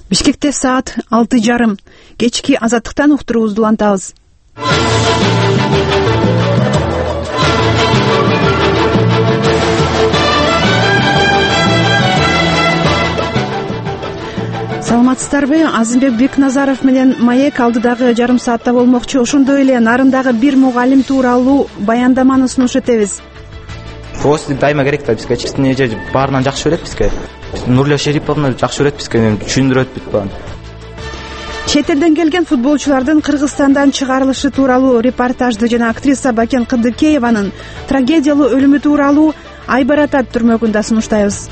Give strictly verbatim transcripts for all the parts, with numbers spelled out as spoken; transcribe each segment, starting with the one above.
Бишкекте саат алты жарым. Кечки азаттыктан уктуруубузду улантабыз. Саламатсыздарбы? Азымбек Бекназаров менен Маек алдыдагы жарым саатта болмокчу. Ошондой эле нарындагы бир мугалим тууралуу баяндаманы сунуш этебиз. Ошо дайыма керек да, бизге честный эже баарынан жакшы көрөт бизге. Нурля Шериповна жакшы көрөт бизге, түшүндүрөт бүт баан. Чет элден келген футболчулардын Кыргызстандан чыгарылышы тууралуу репортажды жана актриса Бакен Кыдыкееванын трагедиялуу өлүмү тууралуу Айбар ата түрмөгүндө сунуштайбыз.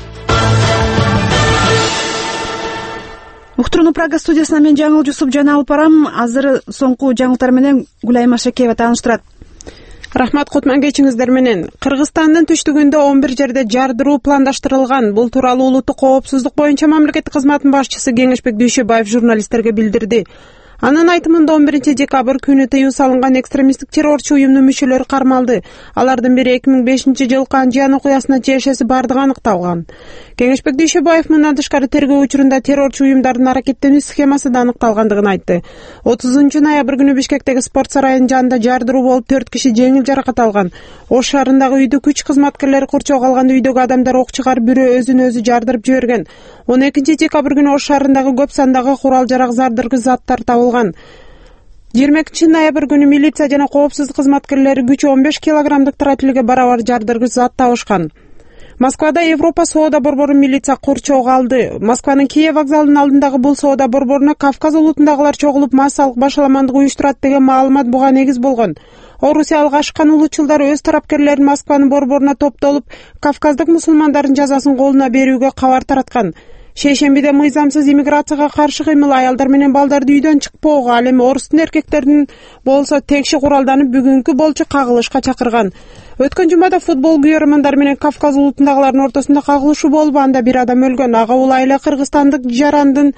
Уктурууну Прага студиясынан мен Жаңыл Жусуп жана алып барам. Азыр соңку жаңылыктар менен Гүлайым Ашакеева тааныштырат. Рахмат, кутман кечиңиздер менен. Кыргызстандын түштүгүндө он бир жерде жардыруу пландаштырылган. Бул тууралуу улуттук коопсуздук боюнча мамлекеттик кызматтын башчысы Кеңешбек Дүйшөбаев журналисттерге билдирди. Анын айтымында он биринчи декабрь күнү тыюу салынган экстремисттик террорчу уюмдун мүчөлөрү кармалды. Алардын бири эки миң бешинчи жылкы Анжан окуясына тиешеси бардыгы аныкталган. Кеңешбек Дүйшөбаев мындан тышкары тергөө учурунда террорчу уюмдардын аракеттенүү схемасы да аныкталгандыгын айтты. отузунчу ноябрь күнү Бишкектеги спорт сарайынын жанында жардыруу болуп төрт киши жеңил жаракат алган. Ош шаарындагы үйдү күч кызматкерлери курчоого алганда үйдөгү адамдар ок чыгарып бирөө өзүн өзү жардырып жиберген. он экинчи декабрь күнү Ош шаарындагы көп сандагы курал жарак зардыргыч заттар табылган. жыйырма экинчи ноябрь күнү милиция жана коопсуздук кызматкерлери күчү он беш килограммдык тротилге барабар жардыргыч зат табышкан. Москвада Европа соода борборун милиция курчоого алды. Москванын Киев вокзалынын алдындагы бул соода борборуна Кавказ улутундагылар чогулуп массалык башаламандык уюштурат деген маалымат буга негиз болгон. Орусиялык ашкан улутчулдар өз тарапкерлерин Москванын борборуна топтолуп, кавказдык мусулмандардын жазасын колуна берүүгө кабар тараткан. Шейшембиде мыйзамсыз иммиграцияга каршы кыймыл аялдар менен балдарды үйдөн чыкпоого, ал эми орустун эркектердин болсо текши куралданып бүгүнкү болчу кагылышка чакырган. Өткөн жумада футбол күйөрмандар менен Кавказ улутундагылардын ортосунда кагылышуу болуп, анда бир адам өлгөн. Ага улай эле кыргызстандык жарандын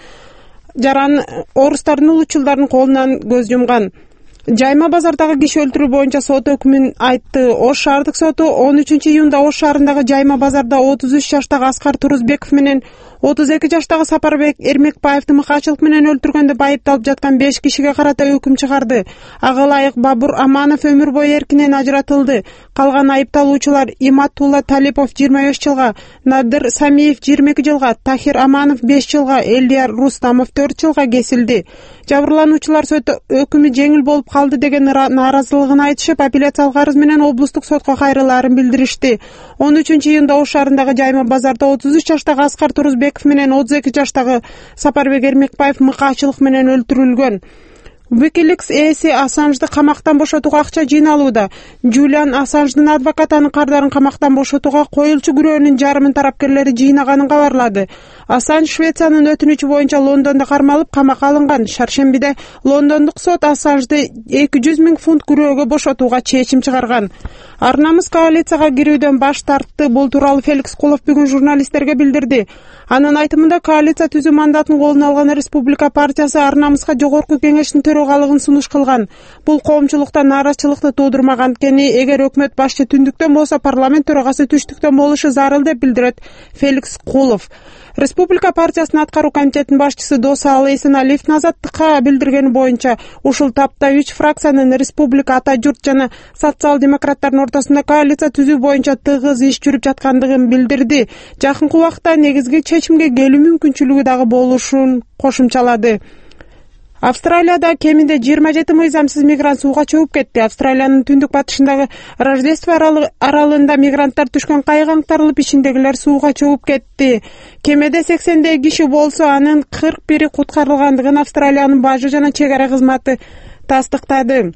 жаран орустардын улутчулдардын колунан көз жумган. Жайма базардагы киши өлтүрүү боюнча сот өкүмүн айтты. Ош шаардык соту он үчүнчү июнда Ош шаарындагы Жайма базарда отуз үч жаштагы Аскар Турузбеков менен отуз эки жаштагы Сапарбек Эрмекбаевди мыкаачылык менен өлтүргөндө байыпталып жаткан беш кишиге карата өкүм чыгарды. Ага ылайык Бабур Аманов өмүр бою эркинен ажыратылды. Калган айыпталуучулар Иматулла Талипов жыйырма беш жылга, Надыр Самиев жыйырма эки жылга, Тахир Аманов беш жылга, Элдияр Рустамов төрт жылга кесилди. Жабырлануучулар сот өкүмү жеңил болуп калды деген нааразылыгын айтышып, апелляциялык арыз менен облустук сотко кайрылаарын билдиришти. он үчүнчү июнда Ош шаарындагы Жайма базарда отуз үч жаштагы Аскар Турузбеков менен отуз эки жаштагы Сапарбек Эрмекбаев мыкаачылык менен өлтүрүлгөн. Wikileaks ээси Ассанжды камактан бошотууга акча жыйналууда. Джулиан Ассанждын адвокаты анын кардарын камактан бошотууга коюлчу күрөөнүн жарымын тарапкерлери жыйнаганын кабарлады. Ассанж Швециянын өтүнүчү боюнча Лондондо кармалып камакка алынган. Шаршембиде Лондондук сот Ассанжды эки жүз миң фунт күрөөгө бошотууга чечим чыгарган. Арнамыз коалицияга кирүүдөн баш тартты. Бул тууралуу Феликс Кулов бүгүн журналисттерге билдирди. Анын айтымында коалиция түзүү мандатын колуна алган Республика партиясы Арнамызга жогорку кеңештин төрагалыгын сунуш кылган. Бул коомчулукта нааразычылыкты туудурмаган экен. Эгер өкмөт башчы түндүктөн болсо парламент төрагасы түштүктөн болушу зарыл деп билдирет Феликс Кулов. Республика партиясынын аткаруу комитетинин башчысы Досалы Эсеналиев Азаттыкка билдиргени боюнча, ушул тапта үч фракциянын Республика, Ата журт жана социал-демократтардын ортосунда коалиция түзүү боюнча тыгыз иш жүрүп жаткандыгын билдирди. Жакынкы убакта негизги чечимге келүү мүмкүнчүлүгү дагы болушун кошумчалады. Австралияда кеминде жыйырма жети мыйзамсыз мигрант сууга чөгүп кетти. Австралиянын түндүк батышындагы Рождество аралында мигранттар түшкөн кайык аңтарылып, ичиндегилер сууга чөгүп кетти. Кемеде сексендей киши болсо, анын кырк бири куткарылгандыгын Австралиянын бажы жана чек ара кызматы тастыктады.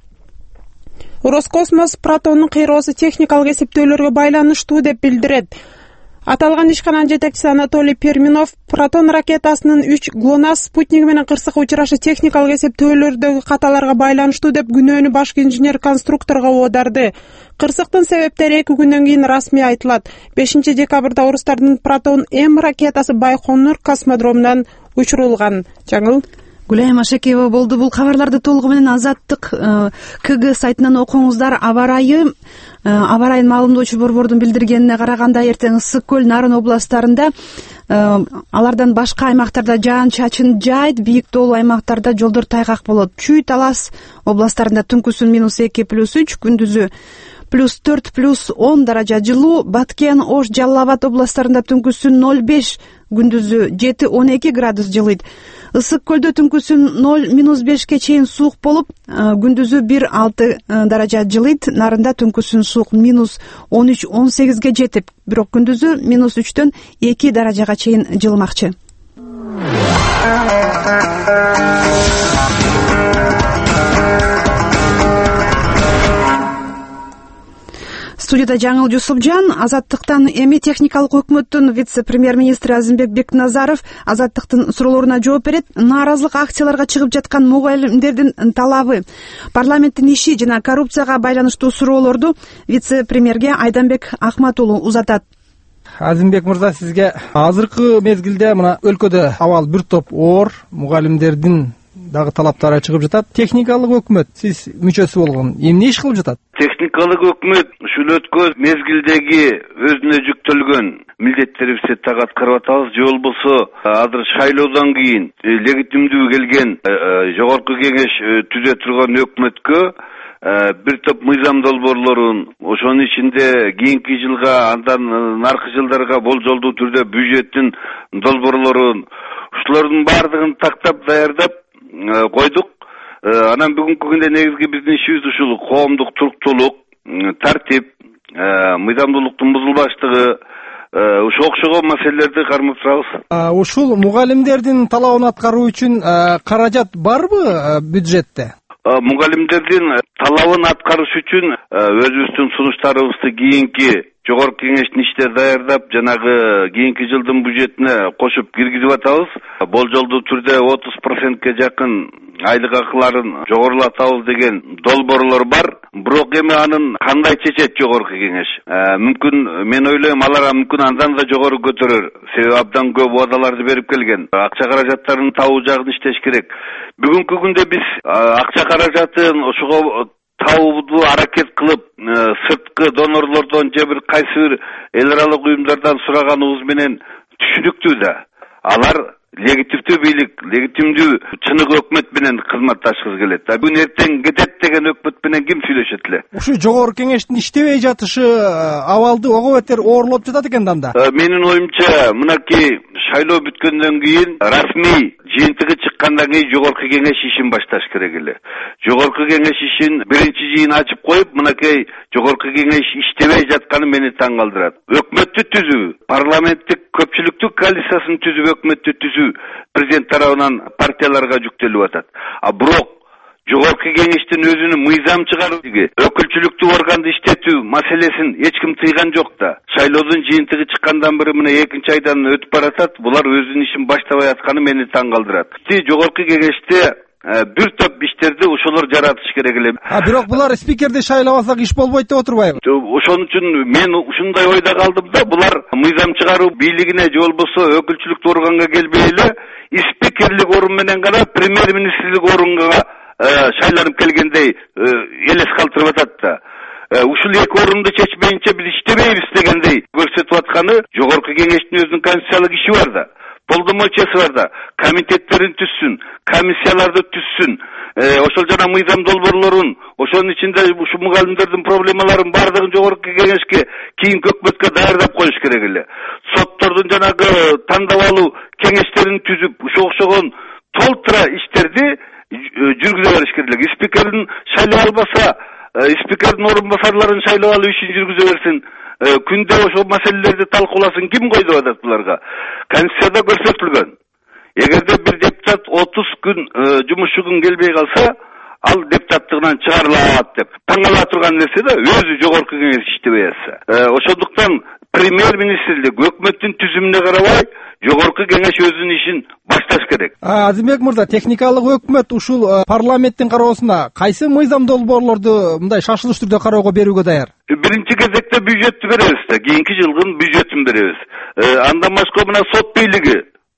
Роскосмос Протондун кыйроосу техникалык эсептөөлөргө байланыштуу деп билдирет. Аталган ишкананын жетекчиси Анатолий Перминов Протон ракетасынын үч ГЛОНАСС спутниги менен кырсыкка учурашы техникалык эсептөөлөрдөгү каталарга байланыштуу деп күнөөнү башкы инженер-конструкторго оодарды. Кырсыктын себептери эки күндөн кийин расмий айтылат. бешинчи декабрда орустардын Протон М ракетасы Байконур космодромунан учурулган. Жаңыл Гүлайым Ашекеева болду. Бул кабарларды толугу менен Азаттык КГ сайтынан окуңуздар. Аба ырайы аба ырайын маалымдоочу борбордун билдиргенине караганда эртең Ысык көл, Нарын областтарында, алардан башка аймактарда жаан-чачын жаайт, бийик тоолуу аймактарда жолдор тайгак болот. Чүй, Талас областтарында түнкүсүн минус эки плюс үч, күндүзү плюс төрт плюс он даража жылуу. Баткен, Ош, Жалал Абад областтарында түнкүсүн ноль беш, күндүзү жети он эки градус жылыйт. Ысык көлдө түнкүсүн ноль минус бешке чейин суук болуп, күндүзү бир алты даража жылыйт. Нарында түнкүсүн суук минус он үч он сегизге жетип, бирок күндүзү минус үчтөн эки даражага чейин жылымакчы. Студияда Жаңыл Жусупжан. Азаттыктан эми техникалык өкмөттүн вице-премьер-министри Азимбек Бекназаров Азаттыктын суроолоруна жооп берет. Нааразылык акцияларга чыгып жаткан мугалимдердин талабы, парламенттин иши жана коррупцияга байланыштуу суроолорду вице-премьерге Айданбек Ахматулу узатат. Азимбек мырза, сизге азыркы мезгилде мына өлкөдө абал бир топ оор, мугалимдердин дагы талаптары чыгып жатат. Техникалык өкмөт, сиз мүчөсү болгон, эмне иш кылып жатат? Техникалык өкмөт ушул өткөн мезгилдеги өзүнө жүктөлгөн милдеттерибизди так аткарып атабыз. Же болбосо азыр шайлоодон кийин легитимдүү келген жогорку кеңеш түзө турган өкмөткө бир топ мыйзам долбоорлорун, ошонун ичинде кийинки жылга, андан наркы жылдарга болжолдуу түрдө бюджеттин долбоорлорун, ушулардын баардыгын тактап даярдап койдук. Анан бүгүнкү күндө негизги биздин ишибиз ушул коомдук туруктуулук, тартип, мыйзамдуулуктун бузулбаштыгы, ушуга окшогон маселелерди кармап турабыз. Ушул мугалимдердин талабын аткаруу үчүн каражат барбы бюджетте? Мугалимдердин талабын аткарыш үчүн өзүбүздүн сунуштарыбызды кийинки жогорку кеңештин иштери даярдап, жанагы кийинки жылдын бюджетине кошуп киргизип атабыз. Болжолдуу түрдө отуз процентке жакын айлык акыларын жогорулатабыз деген долбоорлор бар. Бирок эми анын кандай чечет жогорку кеңеш? Мүмкүн, мен ойлойм, алар мүмкүн андан да жогору көтөрөр. Себеби абдан көп убадаларды берип келген. Акча каражаттарын табуу жагын иштеш керек. Бүгүнкү күндө биз акча каражатын ошого табууду аракет кылып, сырткы донорлордон же бир кайсы бир эл аралык уюмдардан сураганыбыз менен түшүнүктүү да. Алар легитимдүү бийлик, легитимдүү чыныгы өкмөт менен кызматташкысы келет. Бүгүн эртең кетет деген өкмөт менен ким сүйлөшөт эле? Ушу жогорку кеңештин иштебей жатышы абалды ого бетер оорлоп жатат экен да. Менин оюмча, мынакей шайлоо бүткөндөн кийин расмий жыйынтыгы чыккандан кийин жогорку кеңеш ишин башташ керек эле. Жогорку кеңеш ишин биринчи жыйын ачып коюп, мынакей жогорку кеңеш иштебей жатканы мени таң калтырат. Өкмөттү түзүү, парламенттик көпчүлүктүү коалициясын түзүп өкмөттү түзүү президент тарабынан партияларга жүктөлүп атат. А бирок жогорку кеңештин өзүнүн мыйзам чыгарууга, өкүлчүлүктүү органды иштетүү маселесин эч ким тыйган жок да. Шайлоодун жыйынтыгы чыккандан бери мына экинчи айдан өтүп баратат. Булар өзүнүн ишин баштабай атканы мени таң калтырат. Жогорку кеңеште бир топ иштерди ошолор жаратыш керек эле. А бирок булар спикерди шайлабасак иш болбойт деп отурбайбы? Ошон үчүн мен ушундай ойда калдым да, булар мыйзам чыгаруу бийлигине же болбосо өкүлчүлүктүү органга келбей эле спикерлик орун менен гана премьер-министрлик орунга шайланып келгендей элес калтырып атат да. Ушул эки орунду чечмейинче биз иштебейбиз дегендей көрсөтүп атканы жогорку кеңештин өзүнүн конституциялык иши бар да. Полномочиясы бар да. Комитеттерин түзсүн, комиссияларды түзсүн. Ошол жана мыйзам долбоорлорун, ошонун ичинде ушу мугалимдердин проблемаларын бардыгын жогорку кеңешке, кийинки өкмөткө даярдап коюш керек эле. Соттордун жанагы тандап алуу кеңештерин түзүп, ушу окшогон толтура иштерди жүргүзө бериш керек эле. Спикерин шайлап албаса, спикердин орун басарларын шайлап алуу ишин жүргүзө берсин. Күндө ошол маселелерди талкууласын, ким койду атат буларга? Конституцияда көрсөтүлгөн. Эгерде бир депутат отуз күн жумушчу күн келбей калса, ал депутаттыгынан чыгарылат деп таң кала турган нерсе да, өзү жогорку кеңеш иштебей атса. Ошондуктан премьер-министрлик өкмөттүн түзүмүнө карабай, жогорку кеңеш өзүнүн ишин башташ керек. Азимбек мырза, техникалык өкмөт ушул парламенттин кароосуна кайсы мыйзам долбоорлорду мындай шашылыш түрдө кароого берүүгө даяр? Биринчи кезекте бюджеттти беребиз да, кийинки жылдын бюджетин беребиз. Андан башка мына сот бийлиги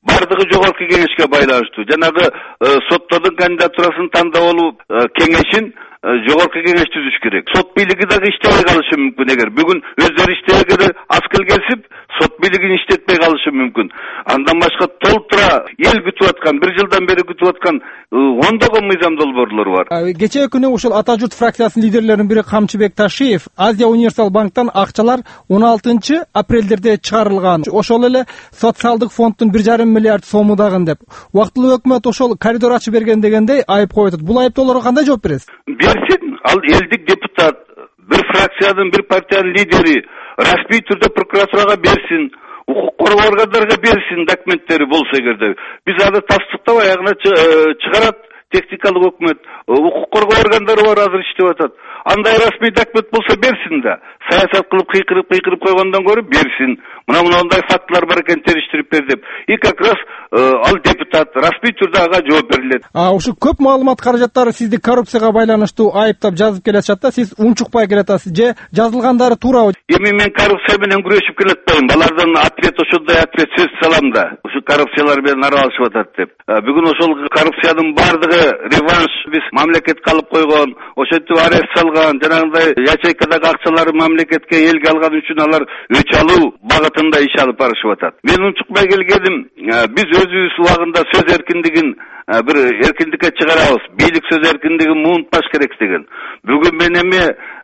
бардыгы жогорку кеңешке байланыштуу. Жанагы соттордун кандидатурасын тандап алуу кеңешин жогорку кеңеш түзүш керек. Сот бийлиги дагы иштебей калышы мүмкүн. Эгер бүгүн өздөрү иштебегенде аз келгенсип, сот бийлигин иштетпей калышы мүмкүн. Андан башка толтура эл күтүп аткан, бир жылдан бери күтүп аткан ондогон мыйзам долбоорлор бар. Кечээ күнү ушул Ата журт фракциясынын лидерлеринин бири Камчыбек Ташиев Азия универсал банктан акчалар он алтынчы апрелдерде чыгарылган. Ошол эле социалдык фонддун бир жарым миллиард сому дагы деп. Убактылуу өкмөт ошол коридор ачып берген дегендей айып коюп атат. Бул айыптоолорго кандай жооп бересиз? Берсин, ал элдик депутат, бир фракциянын, бир партиянын лидери расмий түрдө прокуратурага берсин, укук коргоо органдарга берсин документтери болсо эгерде. Биз аны тастыктап аягына чыгарат техникалык өкмөт, укук коргоо органдары бар азыр иштеп атат. Андай расмий документ болсо берсин да. Саясат кылып кыйкырып кыйкырып койгондон көрү берсин. Мына мындай фактылар бар экен, териштирип бер деп. И как раз ал депутат расмий түрдө ага жооп берилет. А ушу көп маалымат каражаттары сизди коррупцияга байланыштуу айыптап жазып келатышат да, сиз унчукпай келатасыз же жазылгандары туурабы? Эми мен коррупция менен күрөшүп келатпайм. Алардан ответ ошондой ответ сөз салам да. Ушу коррупциялар менен аралашып атат деп. Бүгүн ошол коррупциянын бардыгы реванш, биз мамлекетке алып койгон, ошентип арест салган, жанагындай ячейкадагы акчалары мамлекетке элге алган үчүн алар өч алуу багытында иш алып барышып атат. Мен унчукпай келгеним, биз өзүбүз убагында сөз эркиндигин бир эркиндикке чыгарабыз. Бийлик сөз эркиндигин муунтпаш керек деген. Бүгүн мен эми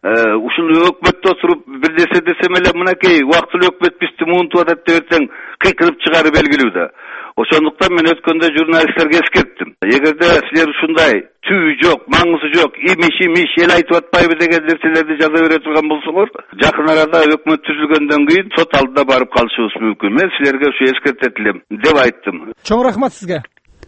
ушул өкмөттө отуруп бир нерсе десем эле мынакей убактылуу өкмөт бизди муунтуп атат деп эртең кыйкырып чыгары белгилүү да. Ошондуктан мен өткөндө журналисттерге эскерттим. Эгерде силер ушундай түбү жок, маңызы жок, имиш имиш эл айтып атпайбы деген нерселерди жаза бере турган болсоңор, жакын арада өкмөт түзүлгөндөн кийин сот алдына барып калышыбыз мүмкүн. Мен силерге ушу эскертет элем деп айттым. Чоң рахмат сизге.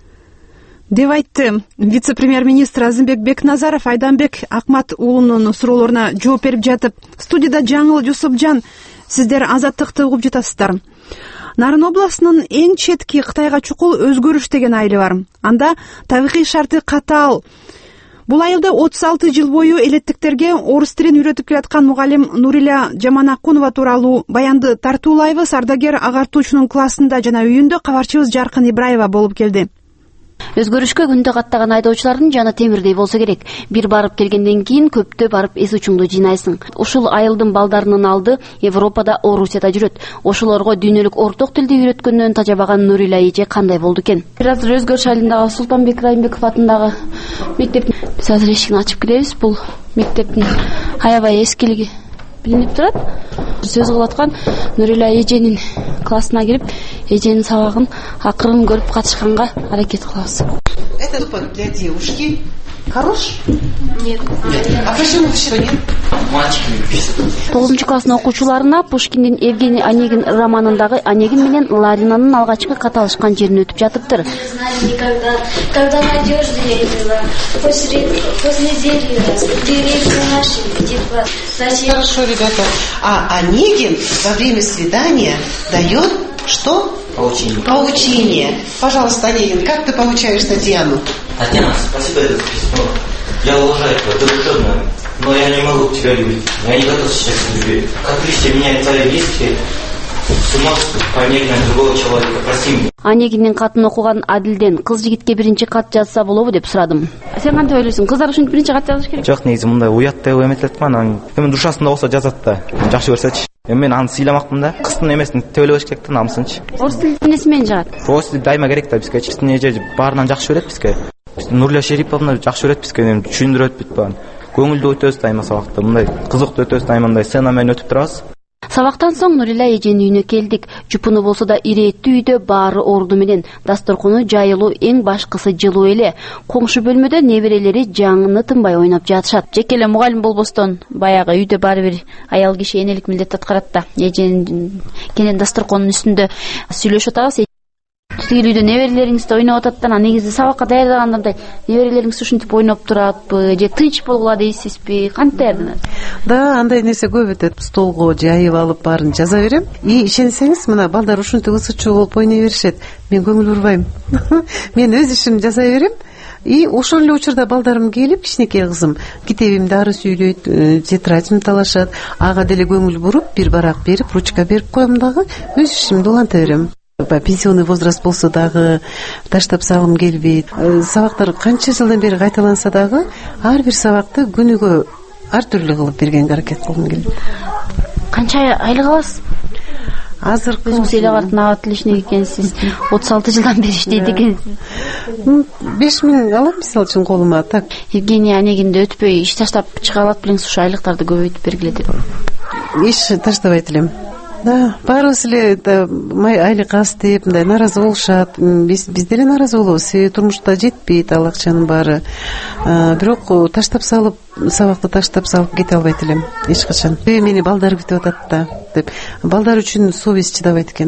Деп айтты вице-премьер-министр Азымбек Бекназаров. Айданбек Акмат уулунун суроолоруна жооп берип жатып, студияда Жаңыл Жусупжан, сиздер Азаттыкты угуп жатасыздар. Нарын областынын эң четки Кытайга чукул өзгөрүш деген айылы бар. Анда табигый шарты катаал. Бул айылда отуз алты жыл бою элеттиктерге орус тилин үйрөтүп келаткан мугалим Нуриля Жаманакунова тууралуу баянды тартуулайбыз. Ардагер агартуучунун классында жана үйүндө кабарчыбыз Жаркын Ибраева болуп келди. Өзгөрүшкө күндө каттаган айдоочулардын жаны темирдей болсо керек. Бир барып келгенден кийин көптө барып эс учуңду жыйнайсың. Ушул айылдын балдарынын алды Европада, Орусияда жүрөт. Ошолорго дүйнөлүк орток тилди үйрөткөндөн тажабаган Нурила эже кандай болду экен? Бир азыр Өзгөрүш айылындагы Султанбек Райымбеков атындагы мектеп. Биз азыр эшигин ачып келебиз. Бул мектептин аябай эскилиги билинип турат. Сөз кылып аткан Нурила эженин классына кирип, эженин сабагын акырын көрүп катышканга аракет кылабыз. Это для девушки. Хорош? Нет. А почему что нет? тогузунчу класстын окуучуларына Пушкиндин Евгений Онегин романындагы Онегин менен Ларинанын алгачкы каталышкан жерин өтүп жатыптыр. Когда найдешь дерево, после дерева, деревья наши, где плачут. Хорошо, ребята. А Онегин во время свидания дает что? Поучение. Поучение. Пожалуйста, Онегин, как ты поучаешь Татьяну? Татьяна, спасибо за письмо. Я уважаю тебя, ты душевная, но я не могу тебя любить. Я не готов сейчас к любви. Как лишь меняет твои действия, сынок поменять на другого человека. Прости меня. Онегиндин катын окуган Адилден кыз жигитке биринчи кат жазса болобу деп сурадым. Сен кантип ойлойсуң? Кыздар үчүн биринчи кат жазыш керек? Жок, негизи мындай уят деп эметет ман. Эми душасында болсо жазат да. Жакшы көрсөчү. Эми мен аны сыйламакмын да. Кыздын эмесин тебелебеш керек да, намысынчы. Орус тилин эмнеси менен жагат? Орус тили дайыма керек да бизге. Биздин эже баарынан жакшы көрөт бизге. Нурля Шериповна жакшы көрөт бизге, эми түшүндүрөт бүт баан. Көңүлдүү өтөбүз дайыма сабакта. Мындай кызыктуу өтөбүз дайыма, мындай сцена менен өтүп турабыз. Сабактан соң Нурила эженин үйүнө келдик. Жупуну болсо да ирээттүү үйдө баары орду менен, дасторкону жайылуу, эң башкысы жылуу эле. Коңшу бөлмөдө неберелери жаңыны тынбай ойноп жатышат. Жеке эле мугалим болбостон баягы үйдө баары бир аял киши энелик милдет аткарат да. Эженин кенен дасторконун үстүндө сүйлөшүп атабыз. Тигил үйдө неберелериңизди ойноп атат да, негизи сабакка даярдаганда мындай неберелериңиз ушинтип ойноп тураппы же тынч болгула дейсизби? Кантип даярданасыз? Да, андай нерсе көп өтөт. Столго жайып алып баарын жаза берем. И ишенсеңиз, мына балдар ушинтип ысычуу болуп ойной беришет. Мен көңүл бурбайм. Мен өз ишимди жаза берем. И ошол эле учурда балдарым келип, кичинекей кызым китебимди ары сүйлөйт, тетрадьымды талашат. Ага деле көңүл буруп, бир барак берип, ручка берип коем дагы, өз ишимди уланта берем. Пенсионный возраст болсо дагы таштап салгым келбейт. Сабактар канча жылдан бери кайталанса дагы ар бир сабакты күнүгө ар түрлүү кылып бергенге аракет кылгым келет. Канча айлык аласыз? Азыркы өзүңүз эле барып отличник экенсиз. отуз алты жылдан бери иштейт экенсиз. беш миң алам мисалы үчүн колума. Так. Евгения Онегинде өтпөй иш таштап чыга алат белеңиз, ушу айлыктарды көбөйтүп бергиле деп. Иш таштабайт элем. Да, баарыбыз эле айлык аз деп мындай нааразы болушат. Биз биз деле нааразы болобуз. Себеби турмушта жетпейт ал акчанын баары. Бирок таштап салып, сабакты таштап салып кете албайт элем эч качан. Мени балдар күтүп атат да деп. Балдар үчүн совесть чыдабайт экен.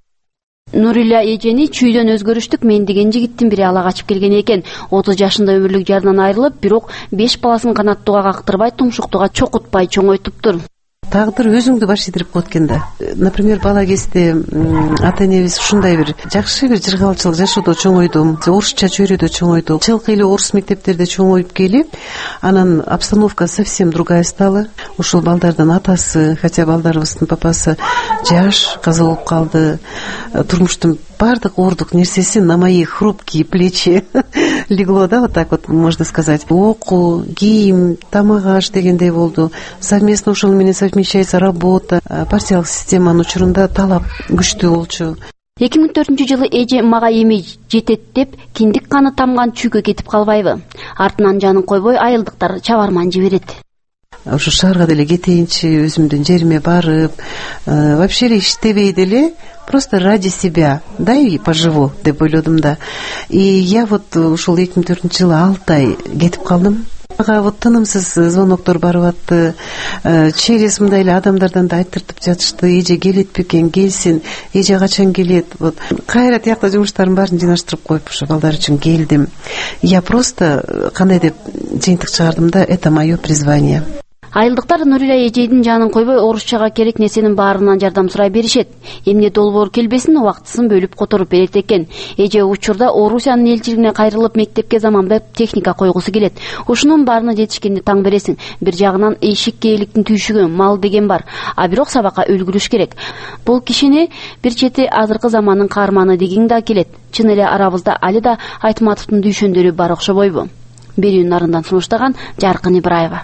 Нурилия эжени чүйдөн өзгөрүштүк мен деген жигиттин бири ала качып келген экен. отуз жашында өмүрлүк жарынан айрылып, бирок беш баласын канаттууга кактырбай, тумшуктууга чокутпай чоңойтуптур. Тагдыр өзүңдү баш ийдирип коет экен да. Например, бала кезде ата энебиз ушундай бир жакшы бир жыргалчылык жашоодо чоңойдум, орусча чөйрөдө чоңойдук. Чылкы эле орус мектептерде чоңоюп келип, анан обстановка совсем другая стала. Ушул балдардын атасы, хотя балдарыбыздын папасы жаш, каза болуп калды. Турмуштун бардык оордук нерсеси на мои хрупкие плечи легло, да, вот так вот можно сказать. Окуу, кийим, тамак аш дегендей болду. Совместно ошол менен совмещается работа. Партиялык системанын учурунда талап күчтүү болчу. эки миң төртүнчү жылы эже мага эми жетет деп киндик каны тамган чүйгө кетип калбайбы? Артынан жанын койбой айылдыктар чабарман жиберет. Ушу шаарга деле кетейинчи, өзүмдүн жериме барып, вообще эле иштебей деле, просто ради себя, дай поживу деп ойлодум да. И я вот ушул эки миң төртүнчү жылы алты ай кетип калдым. Ага вот тынымсыз звоноктор барып атты. Через мындай эле адамдардан да айттыртып жатышты. Эже келет бекен, келсин. Эже качан келет? Вот кайра тиякта жумуштардын баарын жыйнаштырып коюп, ушу балдар үчүн келдим. Я просто кандай деп жыйынтык чыгардым да, это мое призвание. Айылдыктар Нурилия эжейдин жанын койбой орусчага керек нерсенин баарынан жардам сурай беришет. Эмне долбоор келбесин убактысын бөлүп которуп берет экен. Эже учурда Орусиянын элчилигине кайрылып мектепке заманбап техника койгусу келет. Ушунун баарына жетишкенде таң бересиң. Бир жагынан эшик кээликтин түйшүгү, мал деген бар. А бирок сабакка үлгүрүш керек. Бул кишини бир чети азыркы замандын каарманы деген да келет. Чын эле арабызда али да Айтматовдун дүйшөндөрү бар окшобойбу? Берүүнүн арындан сунуштаган Жаркын Ибраева.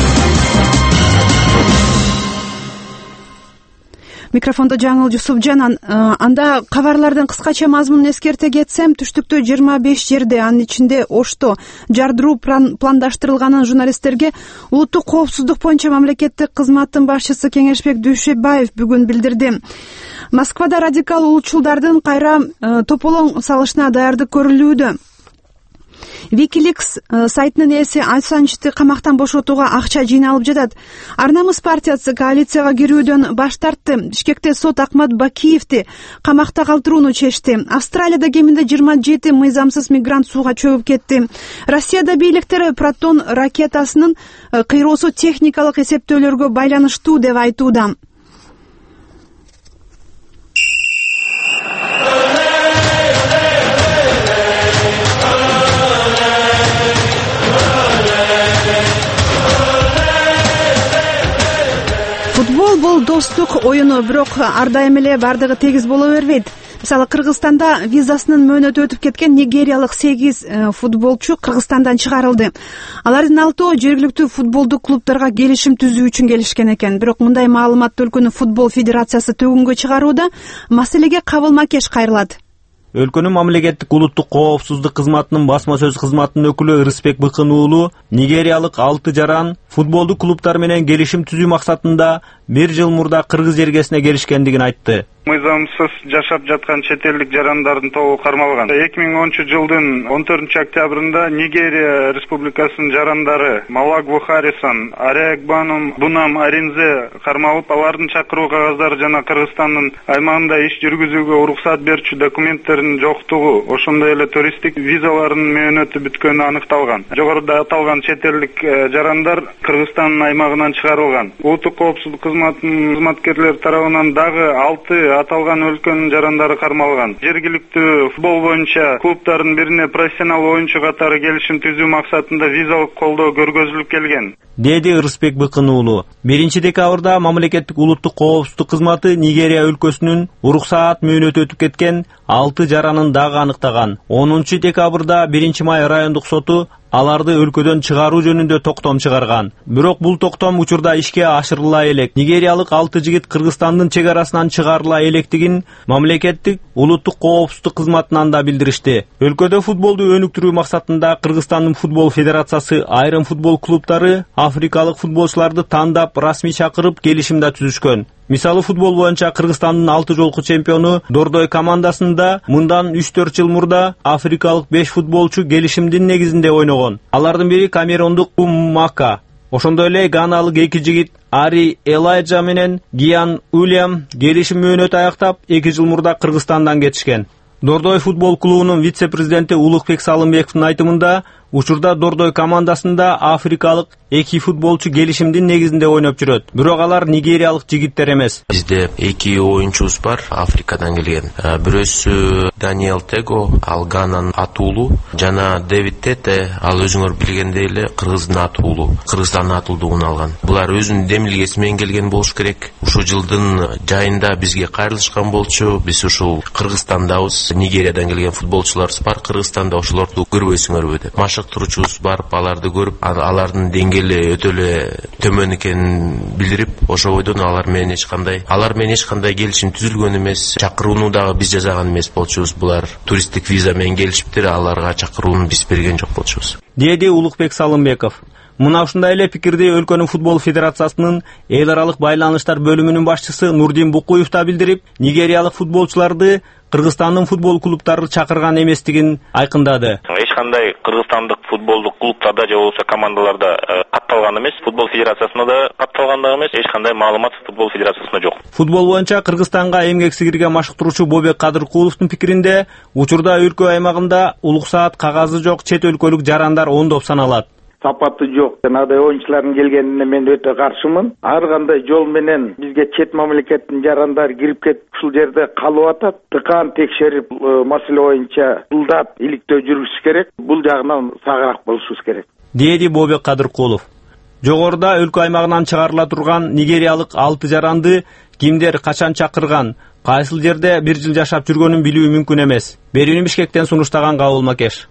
Микрофондо Жаңыл Жусупжан. Анда кабарлардын кыскача мазмунун эскерте кетсем, түштүктө жыйырма беш жерде, анын ичинде Ошто жардыруу пландаштырылганын журналисттерге улуттук коопсуздук боюнча мамлекеттик кызматтын башчысы Кеңешбек Дүйшөбаев бүгүн билдирди. Москвада радикал улутчулдардын кайра тополоң салышына даярдык көрүлүүдө. Wikileaks сайтынын ээси Ассанжды камактан бошотууга акча жыйналып жатат. Ар намыс партиясы коалицияга кирүүдөн баш тартты. Бишкекте сот Акмат Бакиевди камакта калтырууну чечти. Австралияда кеминде жыйырма жети мыйзамсыз мигрант сууга чөгүп кетти. Россияда бийликтер Протон ракетасынын кыйроосу техникалык эсептөөлөргө байланыштуу деп айтууда. Футбол бул достук оюну, бирок ар дайым эле бардыгы тегиз боло бербейт. Мисалы, Кыргызстанда визасынын мөөнөтү өтүп кеткен нигериялык сегиз футболчу Кыргызстандан чыгарылды. Алардын алтоо жергиликтүү футболдук клубдарга келишим түзүү үчүн келишкен экен. Бирок мындай маалыматты өлкөнүн футбол федерациясы төгүнгө чыгарууда. Маселеге кабылма кеш кайрылат. Өлкөнүн мамлекеттик улуттук коопсуздук кызматынын басма сөз кызматынын өкүлү Рыспек Быкын уулу нигериялык алты жаран футболдук клубтар менен келишим түзүү максатында бир жыл мурда Кыргыз жергесине келишкендигин айтты. Мыйзамсыз жашап жаткан чет элдик жарандардын тобу кармалган. эки миң онунчу жылдын он төртүнчү октябрында Нигерия Республикасынын жарандары Малагу Харисан, Арекбанум, Бунам Аринзе кармалып, алардын чакыруу кагаздары жана Кыргызстандын аймагында иш жүргүзүүгө уруксат берчү документтеринин жоктугу, ошондой эле туристтик визалардын мөөнөтү бүткөнү аныкталган. Жогоруда аталган чет элдик жарандар Кыргызстандын аймагынан чыгарылган. Улуттук коопсуздук кызматынын кызматкерлери тарабынан дагы алты аталган өлкөнүн жарандары кармалган. Жергиликтүү футбол боюнча клубдардын бирине профессионал оюнчу катары келишим түзүү максатында визалык колдоо көргөзүлүп келген, деди Ырысбек Быкын уулу. биринчи декабрда мамлекеттик улуттук коопсуздук кызматы Нигерия өлкөсүнүн уруксаат мөөнөтү өтүп кеткен алты жаранын дагы аныктаган. онунчу декабрда биринчи май райондук соту аларды өлкөдөн чыгаруу жөнүндө токтом чыгарган. Бирок бул токтом учурда ишке ашырыла элек. Нигериялык алты жигит Кыргызстандын чек арасынан чыгарыла электигин мамлекеттик улуттук коопсуздук кызматынан да билдиришти. Өлкөдө футболду өнүктүрүү максатында Кыргызстандын футбол федерациясы айрым футбол клубтары африкалык футболчуларды тандап, расмий чакырып келишим да түзүшкөн. Мисалы футбол боюнча Кыргызстандын алты жолку чемпиону Дордой командасында мындан үч төрт жыл мурда африкалык беш футболчу келишимдин негизинде ойногон. Алардын бири камерундук Уммака. Ошондой эле ганалык эки жигит Ари Элайджа менен Гиан Уильям келишим мөөнөтү аяктап эки жыл мурда Кыргызстандан кетишкен. Дордой футбол клубунун вице-президенти Улукбек Салымбековдун айтымында, учурда Дордой командасында африкалык эки футболчу келишимдин негизинде ойноп жүрөт. Бирок алар нигериялык жигиттер эмес. Бизде эки оюнчубуз бар, Африкадан келген. Бирөөсү Даниэл Tego, ал Гананын аты уулу, жана Дэвид Тете, ал өзүңөр билгендей эле Кыргыздын аты уулу, Кыргызстандын аты уулугун алган. Булар өзүнүн демилгеси менен келген болуш керек. Ушул жылдын жайында бизге кайрылышкан болчу. Биз ушул Кыргызстандабыз, Нигериядан келген футболчуларыбыз бар Кыргызстанда, ошолорду көрбөйсүңөрбү деп. Машыктыруучубуз барып, аларды көрүп, алардын деңгээли өтө эле төмөн экенин билдирип, ошо бойдон алар менен эч кандай, алар менен эч кандай келишим түзүлгөн эмес. Чакырууну дагы биз жасаган эмес болчубуз. Булар туристтик виза менен келишиптир, аларга чакырууну биз берген жок болчубуз, деди Улукбек Салымбеков. Мына ушундай эле пикирди өлкөнүн футбол федерациясынын эл аралык байланыштар бөлүмүнүн башчысы Нурдин Букуев да билдирип, нигериялык футболчуларды Кыргызстандын футбол клубтары чакырган эместигин айкындады. Эч кандай кыргызстандык футболдук клубтарда же болбосо командаларда катталган эмес, футбол федерациясында да катталган да эмес, эч кандай маалымат футбол федерациясында жок. Футбол боюнча Кыргызстанга эмгек сиңирген машыктыруучу Бобек Кадыркуловдун пикиринде, учурда өлкө аймагында улуксаат кагазы жок чет өлкөлүк жарандар ондоп саналат. Сапаты жок жанагыдай оюнчулардын келгенине мен өтө каршымын. Ар кандай жол менен бизге чет мамлекеттин жарандары кирип кетип ушул жерде калып атат. Тыкаан текшерип, маселе боюнча ылдап иликтөө жүргүзүш керек. Бул жагынан сагыраак болушубуз керек, деди Бобек Кадыркулов. Жогоруда өлкө аймагынан чыгарыла турган нигериялык алты жаранды кимдер качан чакырган, кайсыл жерде бир жыл жашап жүргөнүн билүү мүмкүн эмес. Берүүнү Бишкектен сунуштаган Кабыл Макеш.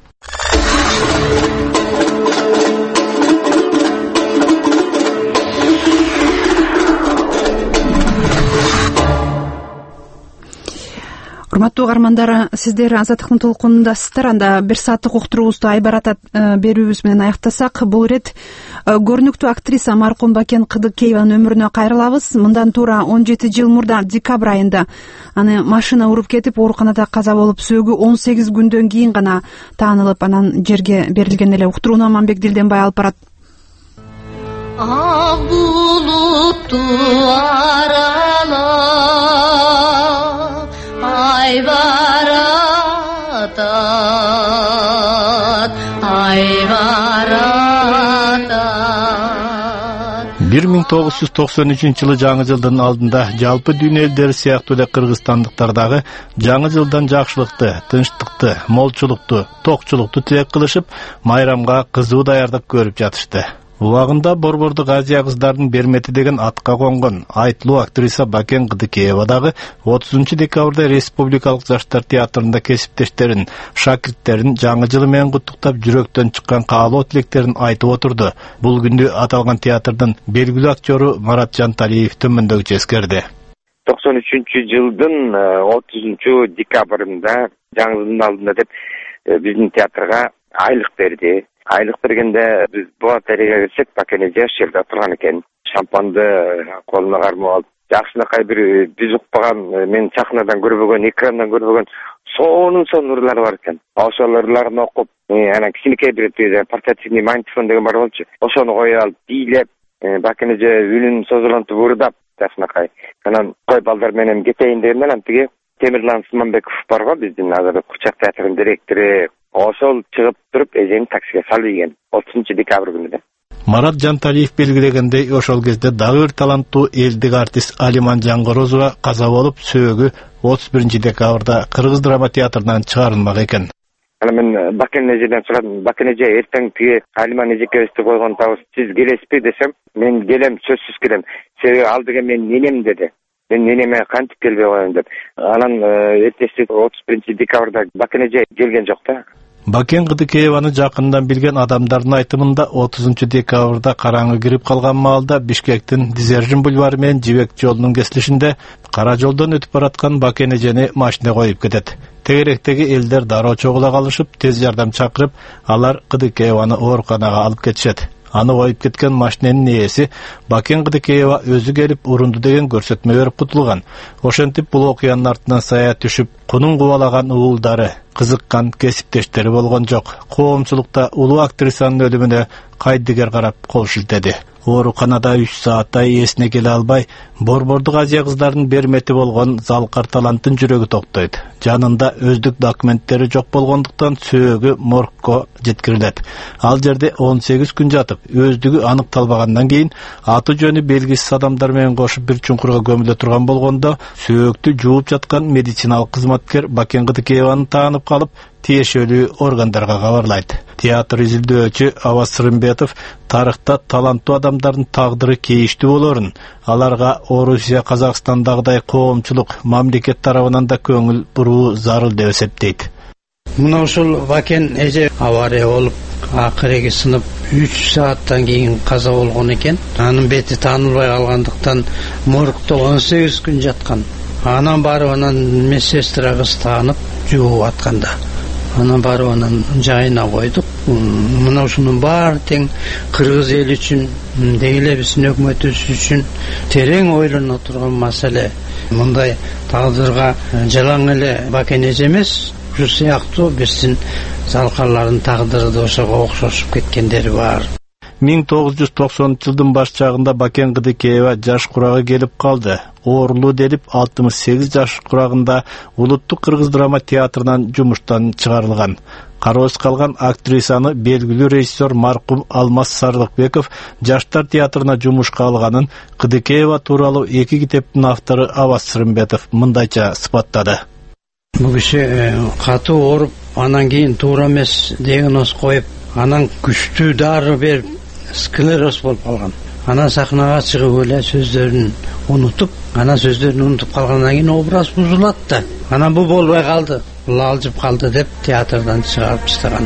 Урматтуу каармандар, сиздер Азаттыктын толкунундасыздар. Анда бир сааттык уктуруубузду Айбарат берүүбүз менен аяктасак, бул ирет көрүнүктүү актриса маркум Бакен Кыдыкееванын өмүрүнө кайрылабыз. Мындан туура он жети жыл мурда декабрь айында аны машина уруп кетип, ооруканада каза болуп, сөөгү он сегиз күндөн кийин гана таанылып, анан жерге берилген эле. Уктурууну Аманбек Дилденбай алып барат. Ак булутту аралап Айбаратат, Айбаратат. бир миң тогуз жүз токсон үчүнчү жылы жаңы жылдын алдында жалпы дүйнө элдери сыяктуу эле кыргызстандыктар дагы жаңы жылдан жакшылыкты, тынчтыкты, молчулукту, токчулукту тилек кылышып, майрамга кызуу даярдык көрүп жатышты. Убагында Борбордук Азия кыздардын бермети деген атка конгон айтылуу актриса Бакен Кыдыкеева дагы отузунчу декабрда Республикалык жаштар театрында кесиптештерин, шакирттерин жаңы жылы менен куттуктап, жүрөктөн чыккан каалоо тилектерин айтып отурду. Бул күндү аталган театрдын белгилүү актёру Марат Жанталиев төмөндөгүчө эскерди. токсон үчүнчү жылдын отузунчу декабрында жаңы жылдын алдында деп биздин театрга айлык берди. Айлык бергенде биз бухгалтерияга кирсек, Бакен эже жерде турган экен. Шампанды колуна кармап алып, жакшынакай бир биз укпаган, мен чакынадан көрбөгөн, экрандан көрбөгөн сонун сонун ырлар бар экен. Ошол ырларын окуп, анан кичинекей бир портативный магнитофон деген бар болчу. Ошону коюп алып, бийлеп, Бакен эже үнүн созулантып ырдап, жакшынакай. Анан кой балдар менен кетейин дегенде, анан тиги Темирлан Сыманбеков бар го, биздин азыр Курчак театрынын директору. Ошол чыгып туруп, эжени таксиге салып ийген отузунчу декабрь күнү. Марат Жанталиев белгилегендей, ошол кезде дагы бир таланттуу элдик артист Алиман Жаңгорозова каза болуп, сөөгү отуз биринчи декабрда Кыргыз драма театрынан чыгарылмак экен. Ана мен Бакен эжеден сурадым. Бакен эже, эртең тиги Алиман эжекебизди койгон табыз, сиз келесизби десем, мен келем, сөзсүз келем. Себеби ал деген мен ненем деди. Мен ненеме кантип келбей коем деп. Анан эртеси отуз биринчи декабрда Бакен эже келген жок да. Бакен Кыдыкееваны жакындан билген адамдардын айтымында отузунчу декабрда караңгы кирип калган маалда Бишкектин Дизержин бульвары менен Жибек жолунун кесилишинде кара жолдон өтүп бараткан Бакен эжени машина коюп кетет. Тегеректеги элдер дароо чогула калышып, тез жардам чакырып, алар Кыдыкееваны ооруканага алып кетишет. Аны коюп кеткен машиненин ээси Бакен Кыдыкеева өзү келип урунду деген көрсөтмө берип кутулган. Ошентип бул окуянын артынан сая түшүп, кунун кубалаган уулдары, кызыккан кесиптештери болгон жок. Коомчулукта улуу актрисанын өлүмүнө кайдыгер карап кол шилтеди. Ооруканада үч сааттай эсине келе албай, Борбордук Азия кыздарынын бермети болгон Залкар таланттын жүрөгү токтойт. Жанында өздүк документтери жок болгондуктан сөөгү моргко жеткирилет. Ал жерде он сегиз күн жатып, өздүгү аныкталбагандан кийин аты жөнү белгисиз адамдар менен кошуп бир чуңкурга көмүлө турган болгондо, сөөктү жууп жаткан медициналык кызматкер Бакен Кыдыкееваны таанып калып, тиешелүү органдарга кабарлайт. Театр изилдөөчү Аваз Сырымбетов тарыхта таланттуу адамдардын тагдыры кейиштүү болорун, аларга Орусия, Казакстандагыдай коомчулук, мамлекет тарабынан да көңүл буруу зарыл деп эсептейт. Мына ушул Бакен эже авария болуп, акыреги сынып, үч сааттан кийин каза болгон экен. Анын бети таанылбай калгандыктан моргто он сегиз күн жаткан. Анан барып анан медсестра кыз таанып жууп атканда. Анан барып анан жайына койдук. Мына ушунун баары тең кыргыз эли үчүн, деги эле биздин өкмөтүбүз үчүн терең ойлоно турган маселе. Мындай тагдырга жалаң эле Бакен эже эмес, ушу сыяктуу биздин залкарлардын тагдыры да ошого окшошуп кеткендери бар. миң тогуз жүз токсонунчу жылдын баш чагында Бакен Кыдыкеева жаш курагы келип калды. Оорулуу делип алтымыш сегиз жаш курагында Улуттук Кыргыз драма театрынан жумуштан чыгарылган. Кароосуз калган актрисаны белгилүү режиссер маркум Алмаз Сарлыкбеков жаштар театрына жумушка алганын Кыдыкеева тууралуу эки китептин автору Аваз Сырымбетов мындайча сыпаттады. Бул киши катуу ооруп, анан кийин туура эмес диагноз коюп, анан күчтүү дары берип, склероз болуп калган. Анан сахнага чыгып эле сөздөрүн унутуп, анан сөздөрүн унутуп калгандан кийин образ бузулат да. Анан бул болбой калды, бул алжып калды деп театрдан чыгарып таштаган.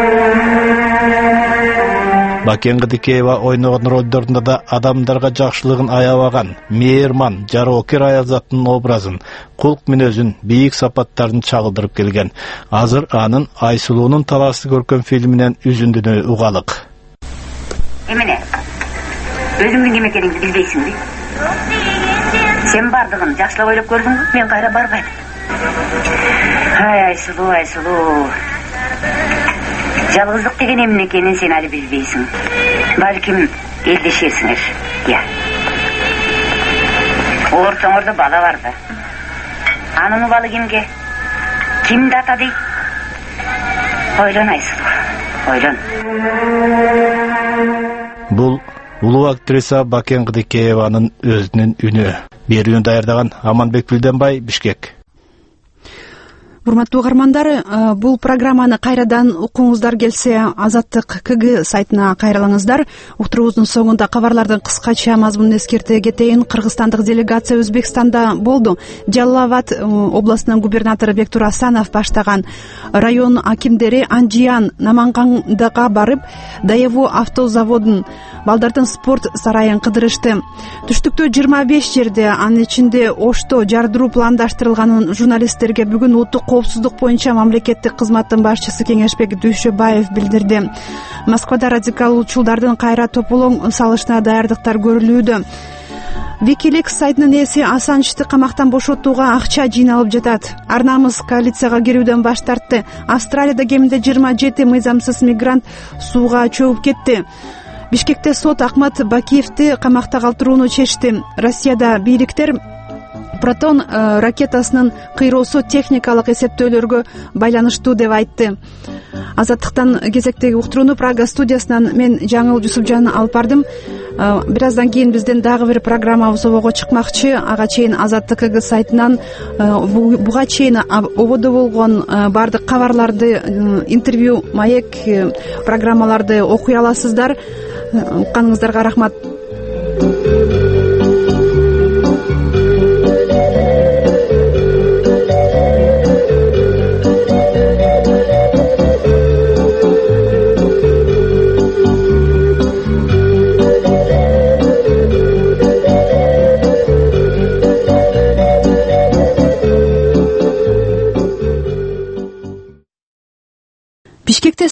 Бакен Кыдыкеева ойногон ролдорунда да адамдарга жакшылыгын аябаган, мээрман, жароокер аялзаттын образын, кулк мүнөзүн, бийик сапаттарын чагылдырып келген. Азыр анын Айсулуунун талаасы көркөм фильминен үзүндүнү угалык. Эмне? Өзүңдүн ким экениңди билбейсиңби? Сен бардыгын жакшылап ойлоп көрдүңбү? Мен кайра барбайм. Ай, Айсулуу, Айсулуу. Жалгыздык деген эмне экенин сен али билбейсиң. Балким элдешесиңер. Я. Ортоңордо бала бар да. Анын убалы кимге? Кимди ата дейт? Ойлон, Айсулуу. Ойлон. Бул улуу актриса Бакен Кыдыкееванын өзүнүн үнү. Берүүнү даярдаган Аманбек Билденбай, Бишкек. Урматтуу угармандар, бул программаны кайрадан укуңуздар келсе, Азаттык КГ сайтына кайрылыңыздар. Уктуруубуздун соңунда кабарлардын кыскача мазмунун эскерте кетейин. Кыргызстандык делегация Өзбекстанда болду. Жалал Абад областынын губернатору Бектур Асанов баштаган район акимдери Анжиян, Намангандага барып, Даеву автозаводун, балдардын спорт сарайын кыдырышты. Түштүктө жыйырма беш жерде, анын ичинде Ошто жардыруу пландаштырылганын журналисттерге бүгүн улуттук коопсуздук боюнча мамлекеттик кызматтын башчысы Кеңешбек Дүйшөбаев билдирди. Москвада радикалчылардын кайра тополоң салышына даярдыктар көрүлүүдө. Wikileaks сайтынын ээси Ассанжды камактан бошотууга акча жыйналып жатат. Арнамыз коалицияга кирүүдөн баш тартты. Австралияда кеминде жыйырма жети мыйзамсыз мигрант сууга чөгүп кетти. Бишкекте сот Акмат Бакиевди камакта калтырууну чечти. Россияда бийликтер протон ракетасынын кыйроосу техникалык эсептөөлөргө байланыштуу деп айтты. Азаттыктан кезектеги уктурууну Прага студиясынан мен Жаңыл Жусупжан алып бардым. Бир аздан кийин бизден дагы бир программабыз обого чыкмакчы. Ага чейин Азаттык КГ сайтынан буга чейин ободо болгон баардык кабарларды, интервью, маек программаларды окуй аласыздар. Укканыңыздарга рахмат. Бишкекте